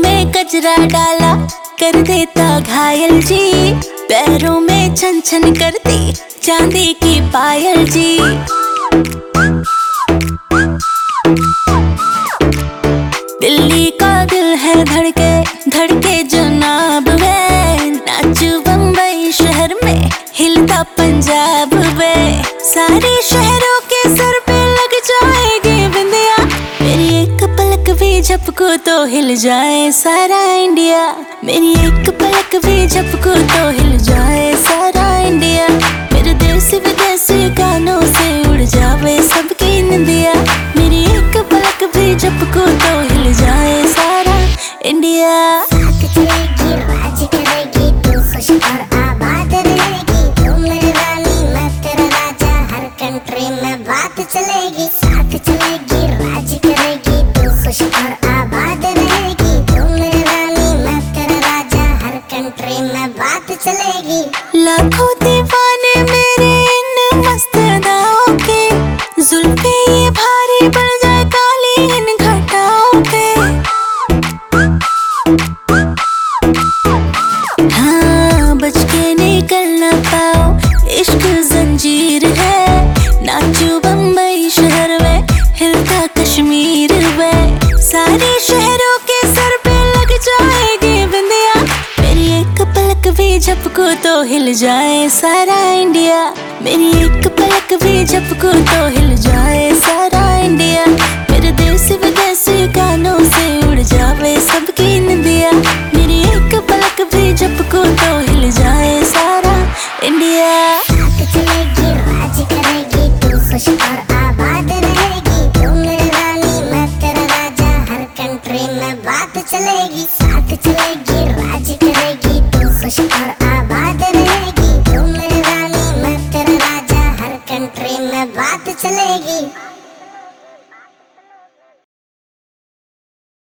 में कचरा डाला कर देता घायल जी, पैरों में छन छन करती चांदी की पायल जी। दिल्ली का दिल है धड़के धड़के जनाब वे, नाचू बम्बई शहर में हिलता पंजाब वे। सारे शहरों के सर पे लग जाएगी बिंदिया, मेरी एक पलक भी झपको तो हिल जाए सारा इंडिया। मेरी एक पलक भी झपको तो हिल जाए सारा इंडिया। मेरे देश विदेशी गानों से उड़ जावे सबकी निंदिया, मेरी एक पलक भी झपको तो हिल जाए सारा इंडिया। साथ चलेगी राज करेगी तू खुश और आबाद रहेगी, तू मेरी रानी मैं तेरा राजा, हर कंट्री में बात चलेगी। साथ चलेगी राज करेगी तू खुश और आबाद रहेगी, तू मेरी रानी मैं तेरा राजा, हर कंट्री में बात चलेगी। लाखों दीवाने मेरे इन मस्त अदाओं के, जुल्फे ये भारी पड़ जाए काली इन घटाओं पे। हाँ बच के निकल ना पाओ इश्क जंजीर है, नाचू बम्बई शहर में हिलता कश्मीर में। सारे शहरों के सर पे लग जाएगी बिंदिया, मेरी एक पलक भी झपको तो हिल जाए सारा इंडिया। मेरी एक पलक भी झपको तो हिल जाए सारा